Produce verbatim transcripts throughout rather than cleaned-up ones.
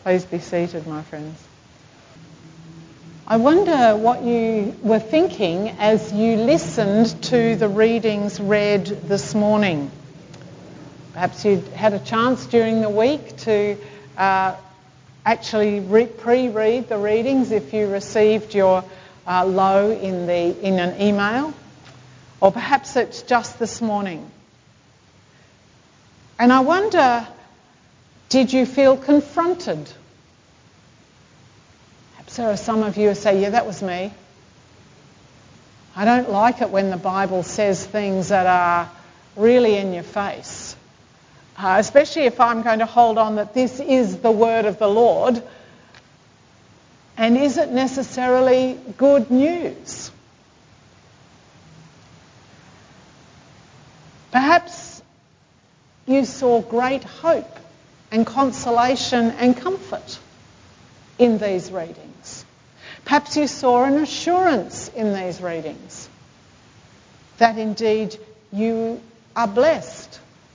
Please be seated, my friends. I wonder what you were thinking as you listened to the readings read this morning. Perhaps you'd had a chance during the week to uh, actually re- pre-read the readings if you received your uh, low in the in an email, or perhaps it's just this morning. And I wonder, did you feel confronted? Perhaps there are some of you who say, yeah, that was me. I don't like it when the Bible says things that are really in your face. Uh, especially if I'm going to hold on that this is the word of the Lord. And is it necessarily good news? Perhaps you saw great hope and consolation and comfort in these readings. Perhaps you saw an assurance in these readings that indeed you are blessed.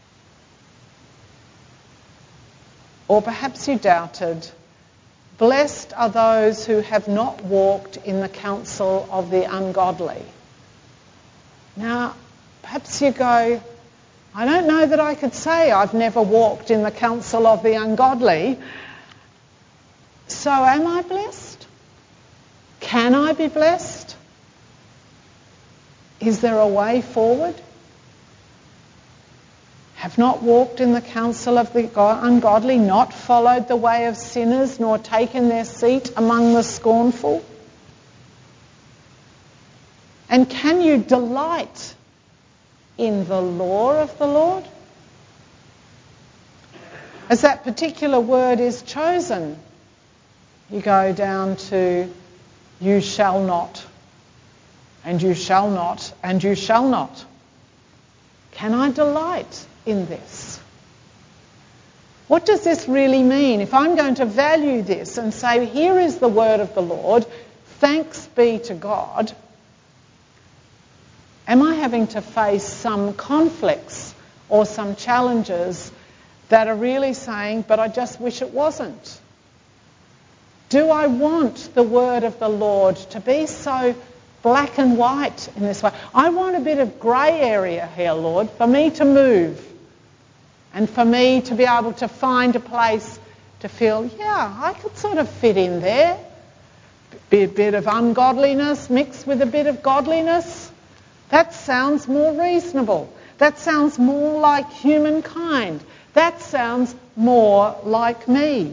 Or perhaps you doubted, blessed are those who have not walked in the counsel of the ungodly. Now, perhaps you go, I don't know that I could say I've never walked in the counsel of the ungodly. So am I blessed? Can I be blessed? Is there a way forward? Have not walked in the counsel of the ungodly, not followed the way of sinners, nor taken their seat among the scornful? And can you delight in the law of the Lord? As that particular word is chosen, you go down to you shall not, and you shall not, and you shall not. Can I delight in this? What does this really mean? If I'm going to value this and say, here is the word of the Lord, thanks be to God, am I having to face some conflicts or some challenges that are really saying, but I just wish it wasn't? Do I want the word of the Lord to be so black and white in this way? I want a bit of grey area here, Lord, for me to move and for me to be able to find a place to feel, yeah, I could sort of fit in there. Be a bit of ungodliness mixed with a bit of godliness. That sounds more reasonable. That sounds more like humankind. That sounds more like me.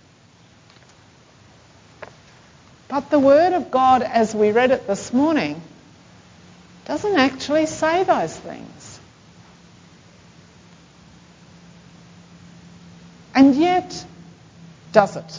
But the Word of God, as we read it this morning, doesn't actually say those things. And yet, does it?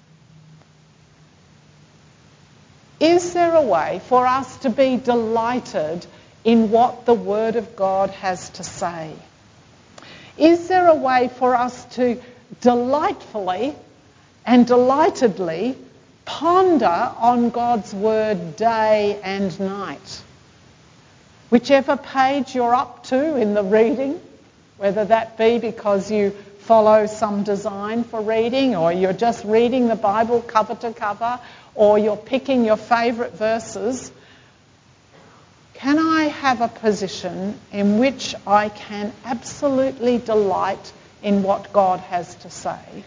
Is there a way for us to be delighted in what the Word of God has to say? Is there a way for us to delightfully and delightedly ponder on God's Word day and night? Whichever page you're up to in the reading, whether that be because you follow some design for reading, or you're just reading the Bible cover to cover, or you're picking your favourite verses, can I have a position in which I can absolutely delight in what God has to say?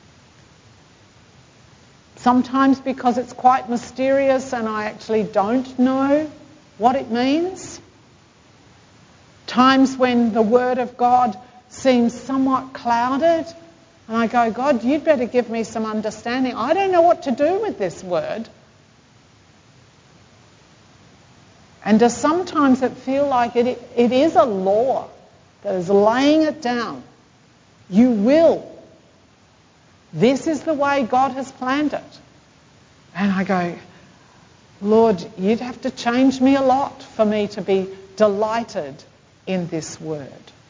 Sometimes because it's quite mysterious and I actually don't know what it means. Times when the Word of God seems somewhat clouded and I go, God, you'd better give me some understanding. I don't know what to do with this word. And does sometimes it feel like it, it is a law that is laying it down. You will. This is the way God has planned it. And I go, Lord, you'd have to change me a lot for me to be delighted in this word.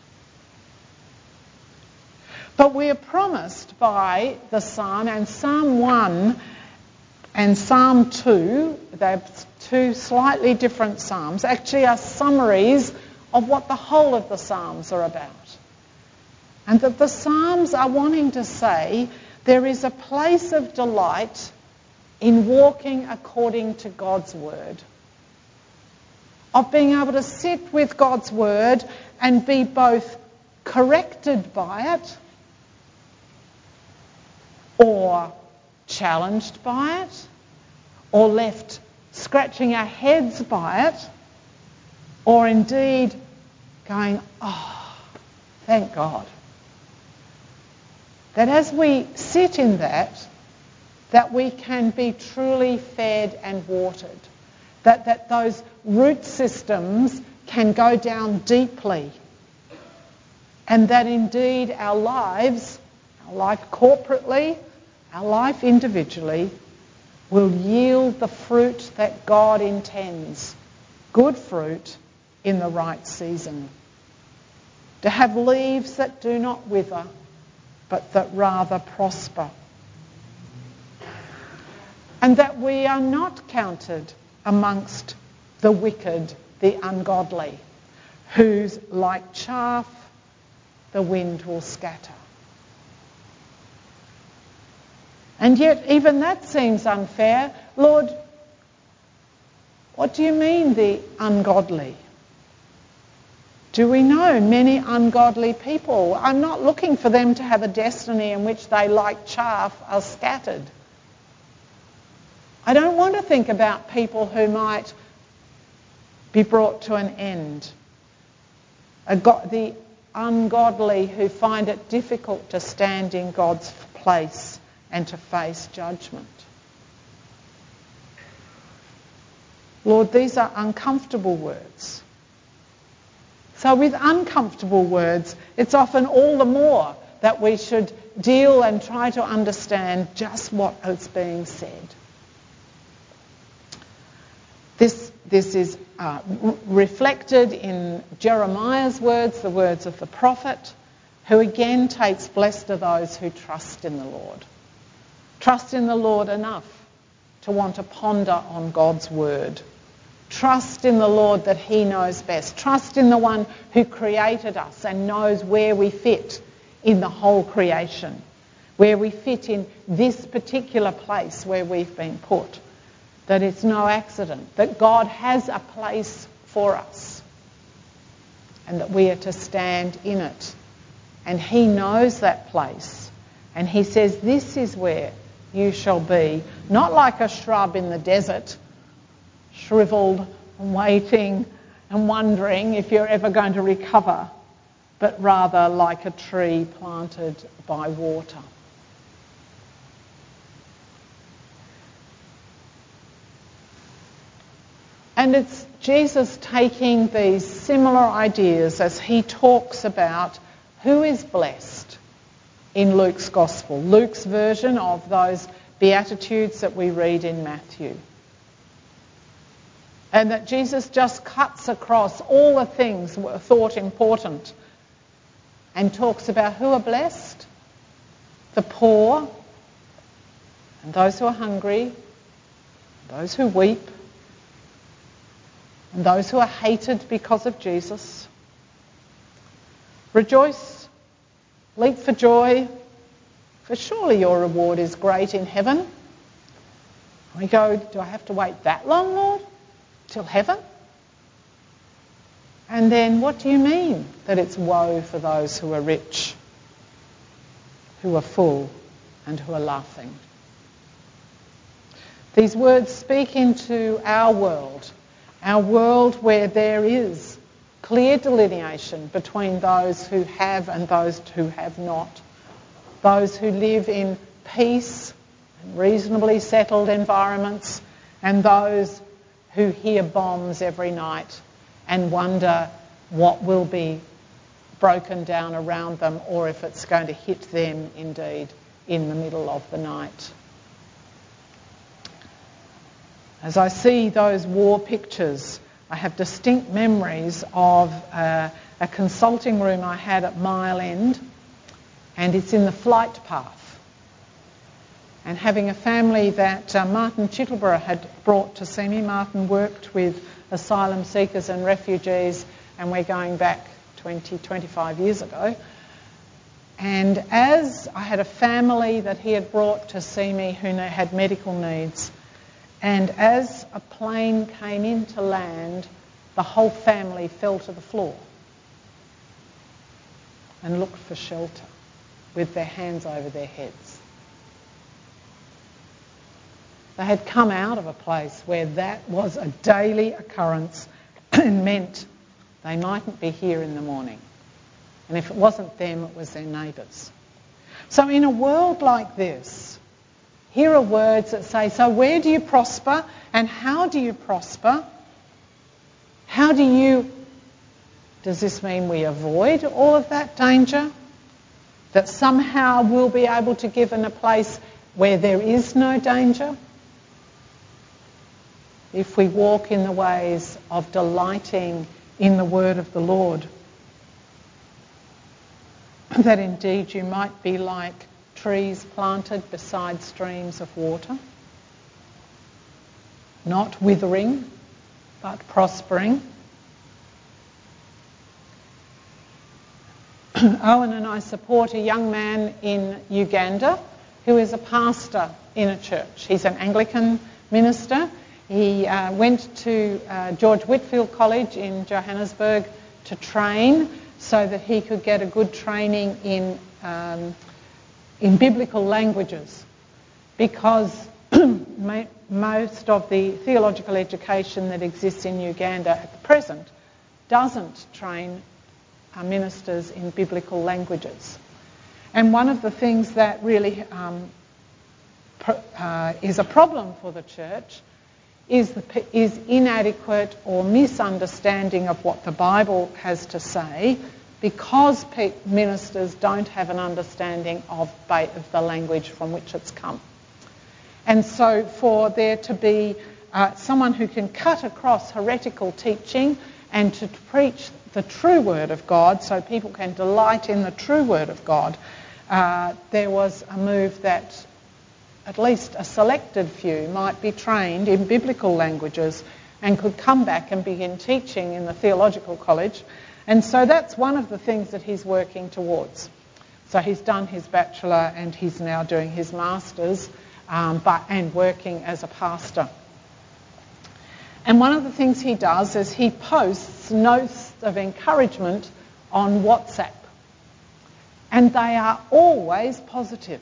But we are promised by the Psalm, and Psalm one and Psalm two, they're two slightly different Psalms, actually are summaries of what the whole of the Psalms are about. And that the Psalms are wanting to say There is a place of delight in walking according to God's word, of being able to sit with God's word and be both corrected by it or challenged by it or left scratching our heads by it, or indeed going, oh, thank God. That as we sit in that, that we can be truly fed and watered. That, that those root systems can go down deeply. And that indeed our lives, our life corporately, our life individually, will yield the fruit that God intends. Good fruit in the right season. To have leaves that do not wither, but that rather prosper. And that we are not counted amongst the wicked, the ungodly, whose like chaff the wind will scatter. And yet even that seems unfair. Lord, what do you mean the ungodly? Do we know many ungodly people? I'm not looking for them to have a destiny in which they, like chaff, are scattered. I don't want to think about people who might be brought to an end. The ungodly who find it difficult to stand in God's place and to face judgment. Lord, these are uncomfortable words. So with uncomfortable words, it's often all the more that we should deal and try to understand just what is being said. This, this is uh, r- reflected in Jeremiah's words, the words of the prophet, who again takes blessed are those who trust in the Lord. Trust in the Lord enough to want to ponder on God's word. Trust in the Lord that he knows best. Trust in the one who created us and knows where we fit in the whole creation, where we fit in this particular place where we've been put. That it's no accident, that God has a place for us and that we are to stand in it. And he knows that place. And he says, this is where you shall be, not like a shrub in the desert, shriveled and waiting and wondering if you're ever going to recover, but rather like a tree planted by water. And it's Jesus taking these similar ideas as he talks about who is blessed in Luke's Gospel, Luke's version of those Beatitudes that we read in Matthew. And that Jesus just cuts across all the things that were thought important and talks about who are blessed, the poor, and those who are hungry, those who weep, and those who are hated because of Jesus. Rejoice, leap for joy, for surely your reward is great in heaven. We go, do I have to wait that long, Lord? Till heaven? And then what do you mean that it's woe for those who are rich, who are full, and who are laughing? These words speak into our world, our world where there is clear delineation between those who have and those who have not, those who live in peace and reasonably settled environments, and those who hear bombs every night and wonder what will be broken down around them or if it's going to hit them indeed in the middle of the night. As I see those war pictures, I have distinct memories of uh, a consulting room I had at Mile End, and it's in the flight path. And having a family that uh, Martin Chittleborough had brought to see me. Martin worked with asylum seekers and refugees, and we're going back twenty, twenty-five years ago. And as I had a family that he had brought to see me who had medical needs, and as a plane came in to land, the whole family fell to the floor and looked for shelter with their hands over their heads. They had come out of a place where that was a daily occurrence and meant they mightn't be here in the morning. And if it wasn't them, it was their neighbours. So in a world like this, here are words that say, so where do you prosper and how do you prosper? How do you... Does this mean we avoid all of that danger? That somehow we'll be able to give in a place where there is no danger? If we walk in the ways of delighting in the word of the Lord, that indeed you might be like trees planted beside streams of water, not withering, but prospering. Owen and I support a young man in Uganda who is a pastor in a church. He's an Anglican minister. He uh, went to uh, George Whitfield College in Johannesburg to train so that he could get a good training in um, in biblical languages, because most of the theological education that exists in Uganda at the present doesn't train uh, ministers in biblical languages. And one of the things that really um, pro- uh, is a problem for the church is, the, is inadequate or misunderstanding of what the Bible has to say, because pe- ministers don't have an understanding of, ba- of the language from which it's come. And so for there to be uh, someone who can cut across heretical teaching and to preach the true word of God so people can delight in the true word of God, uh, there was a move that at least a selected few might be trained in biblical languages and could come back and begin teaching in the theological college. And so that's one of the things that he's working towards. So he's done his bachelor and he's now doing his master's, um, but and working as a pastor. And one of the things he does is he posts notes of encouragement on WhatsApp. And they are always positive.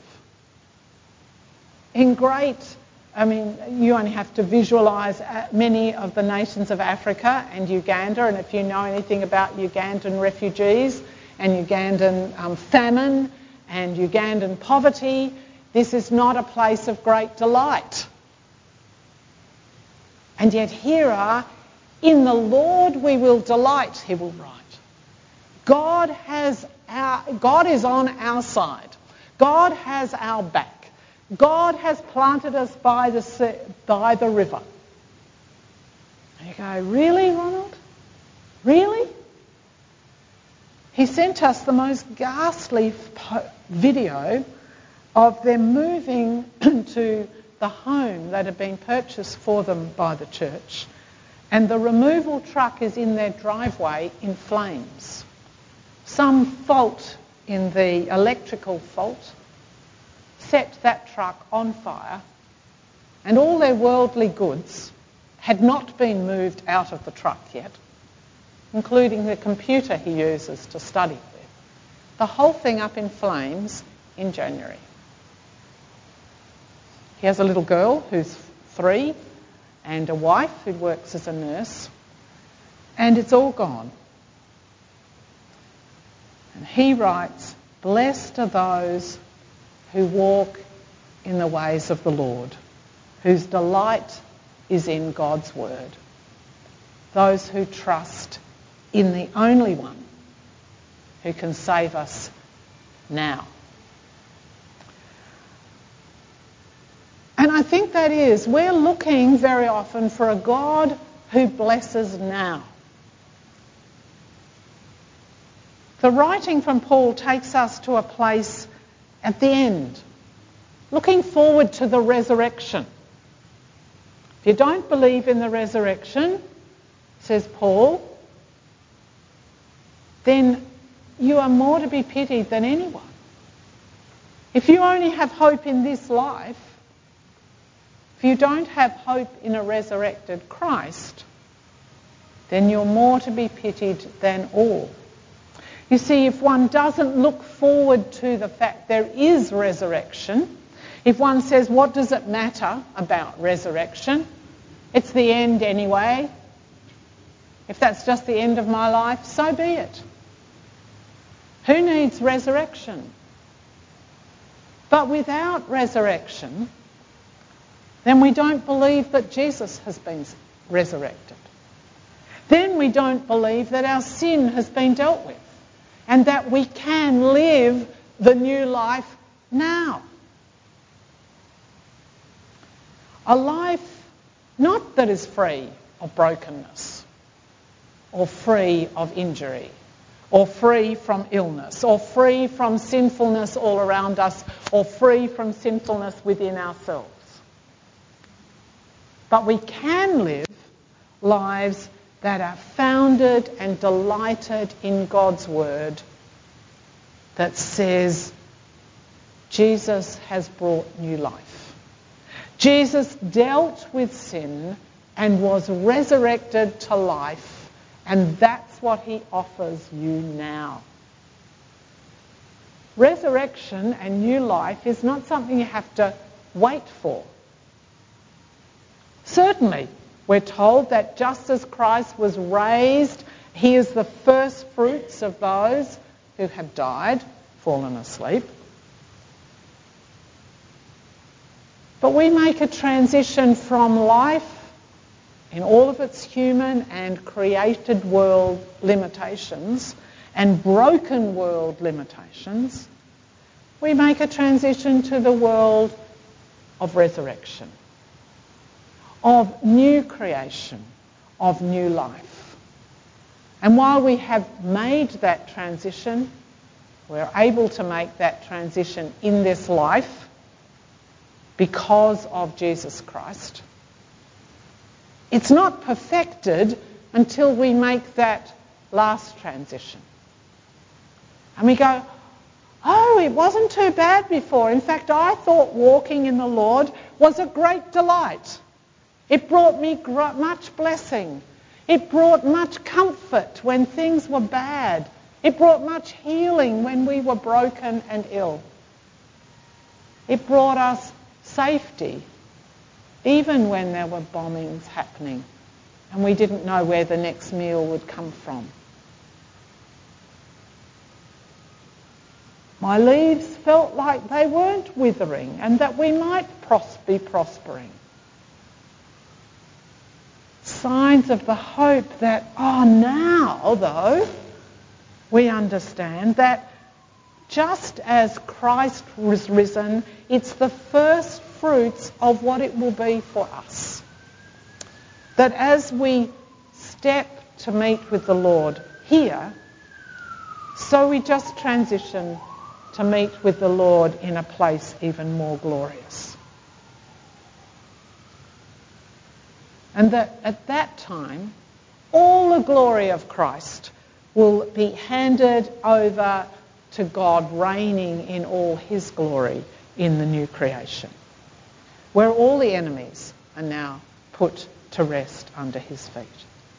In great, I mean, you only have to visualise many of the nations of Africa and Uganda, and if you know anything about Ugandan refugees and Ugandan um, famine and Ugandan poverty, this is not a place of great delight. And yet here are, in the Lord we will delight, he will write. God has our, God is on our side. God has our back. God has planted us by the sea, by the river. And you go, really, Ronald? Really? He sent us the most ghastly po- video of them moving to the home that had been purchased for them by the church, and the removal truck is in their driveway in flames. Some fault in the electrical fault set that truck on fire, and all their worldly goods had not been moved out of the truck yet, including the computer he uses to study with. The whole thing up in flames in January. He has a little girl who's three and a wife who works as a nurse, and it's all gone. And he writes, "Blessed are those who walk in the ways of the Lord, whose delight is in God's word, those who trust in the only one who can save us now." And I think that is, we're looking very often for a God who blesses now. The writing from Paul takes us to a place at the end, looking forward to the resurrection. If you don't believe in the resurrection, says Paul, then you are more to be pitied than anyone. If you only have hope in this life, if you don't have hope in a resurrected Christ, then you're more to be pitied than all. You see, if one doesn't look forward to the fact there is resurrection, if one says, what does it matter about resurrection? It's the end anyway. If that's just the end of my life, so be it. Who needs resurrection? But without resurrection, then we don't believe that Jesus has been resurrected. Then we don't believe that our sin has been dealt with and that we can live the new life now. A life not that is free of brokenness or free of injury or free from illness or free from sinfulness all around us or free from sinfulness within ourselves. But we can live lives that are founded and delighted in God's word that says Jesus has brought new life. Jesus dealt with sin and was resurrected to life, and that's what he offers you now. Resurrection and new life is not something you have to wait for. Certainly, we're told that just as Christ was raised, he is the first fruits of those who have died, fallen asleep. But we make a transition from life in all of its human and created world limitations and broken world limitations. We make a transition to the world of resurrection, of new creation, of new life. And while we have made that transition, we're able to make that transition in this life because of Jesus Christ. It's not perfected until we make that last transition. And we go, oh, it wasn't too bad before. In fact, I thought walking in the Lord was a great delight. It brought me gr- much blessing. It brought much comfort when things were bad. It brought much healing when we were broken and ill. It brought us safety, even when there were bombings happening and we didn't know where the next meal would come from. My leaves felt like they weren't withering and that we might pros- be prospering. Signs of the hope that, oh, now, though, we understand that just as Christ was risen, it's the first fruits of what it will be for us. That as we step to meet with the Lord here, so we just transition to meet with the Lord in a place even more glorious. And that at that time, all the glory of Christ will be handed over to God reigning in all his glory in the new creation, where all the enemies are now put to rest under his feet.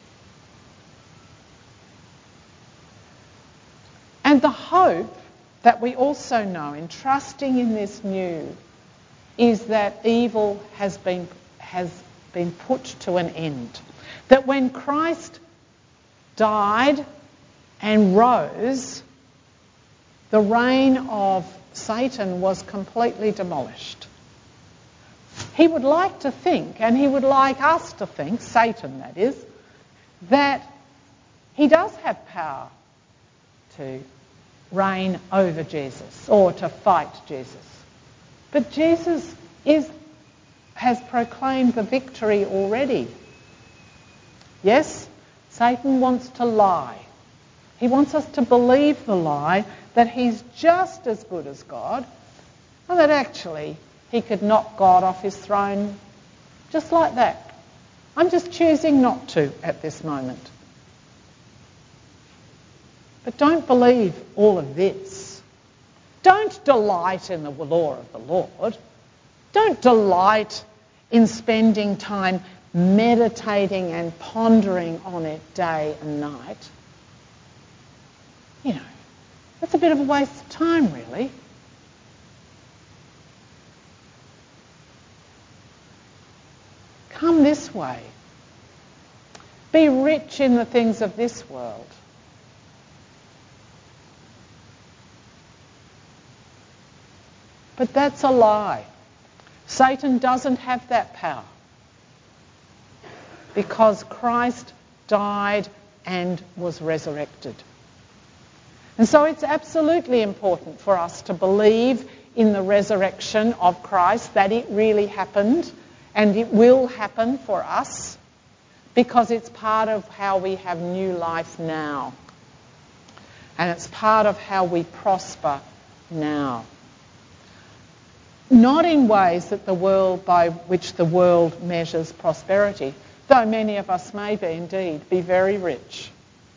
And the hope that we also know in trusting in this new is that evil has been has been put to an end. That when Christ died and rose, the reign of Satan was completely demolished. He would like to think, and he would like us to think, Satan that is, that he does have power to reign over Jesus or to fight Jesus. But Jesus is has proclaimed the victory already. Yes, Satan wants to lie. He wants us to believe the lie that he's just as good as God, and that actually he could knock God off his throne just like that. I'm just choosing not to at this moment. But don't believe all of this. Don't delight in the law of the Lord. Don't delight in spending time meditating and pondering on it day and night. You know, that's a bit of a waste of time, really. Come this way. Be rich in the things of this world. But that's a lie. Satan doesn't have that power because Christ died and was resurrected. And so it's absolutely important for us to believe in the resurrection of Christ, that it really happened and it will happen for us, because it's part of how we have new life now. And it's part of how we prosper now. Not in ways that the world by which the world measures prosperity, though many of us may be indeed be very rich.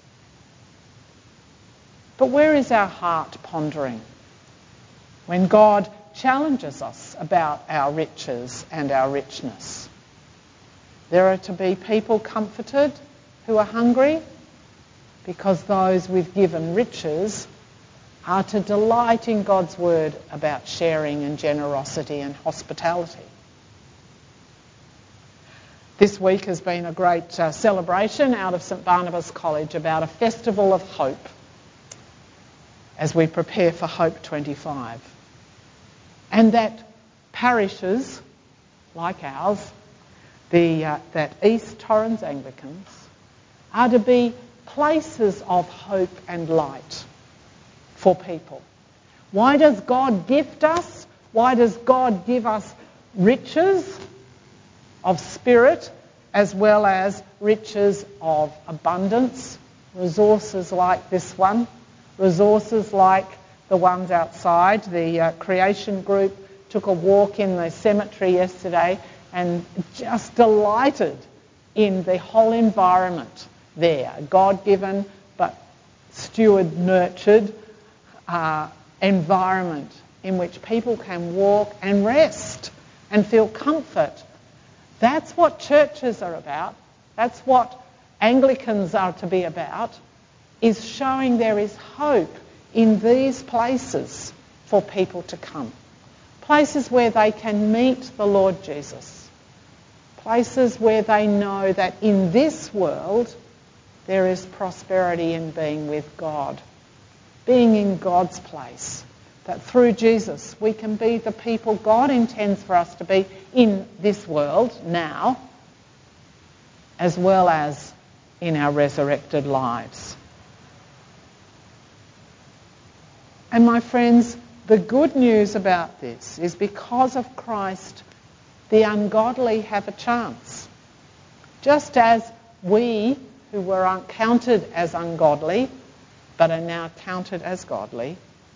But where is our heart pondering when God challenges us about our riches and our richness? There are to be people comforted who are hungry, because those with given riches are to delight in God's word about sharing and generosity and hospitality. This week has been a great uh, celebration out of St Barnabas College about a festival of hope as we prepare for Hope twenty-five. And that parishes like ours, the uh, that East Torrens Anglicans, are to be places of hope and light for people. Why does God gift us? Why does God give us riches of spirit as well as riches of abundance? Resources like this one, resources like the ones outside. The uh, creation group took a walk in the cemetery yesterday and just delighted in the whole environment there. God-given but steward-nurtured uh, environment in which people can walk and rest and feel comfort. That's what churches are about. That's what Anglicans are to be about, is showing there is hope in these places for people to come. Places where they can meet the Lord Jesus. Places where they know that in this world there is prosperity in being with God, being in God's place. That through Jesus we can be the people God intends for us to be in this world now, as well as in our resurrected lives. And my friends, the good news about this is because of Christ, the ungodly have a chance. Just as we, who were counted as ungodly, but are now counted as godly,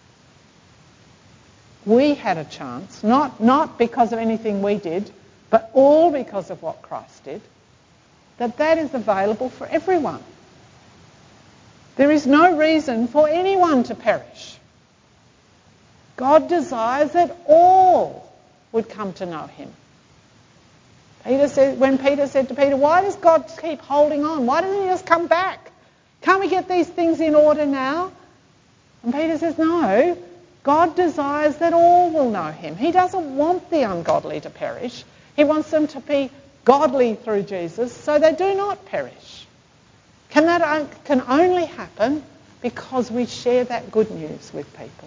we had a chance, not, not because of anything we did, but all because of what Christ did, that that is available for everyone. There is no reason for anyone to perish. God desires that all would come to know him. Peter said, when Peter said to Peter, why does God keep holding on? Why doesn't he just come back? Can't we get these things in order now? And Peter says, no, God desires that all will know him. He doesn't want the ungodly to perish. He wants them to be godly through Jesus so they do not perish. Can that can only happen because we share that good news with people.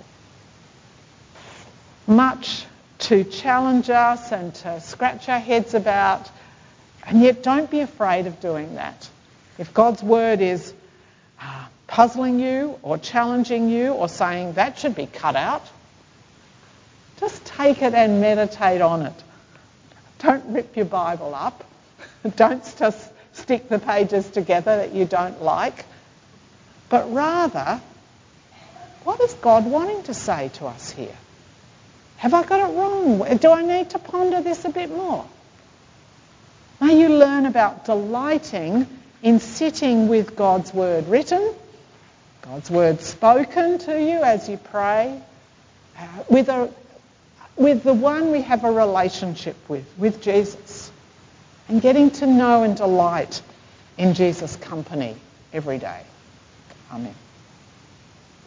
Much to challenge us and to scratch our heads about, and yet don't be afraid of doing that. If God's word is uh, puzzling you or challenging you or saying that should be cut out, just take it and meditate on it. Don't rip your Bible up. Don't just stick the pages together that you don't like. But rather, what is God wanting to say to us here? Have I got it wrong? Do I need to ponder this a bit more? May you learn about delighting in sitting with God's word written, God's word spoken to you as you pray, uh, with, a, with the one we have a relationship with, with Jesus, and getting to know and delight in Jesus' company every day. Amen.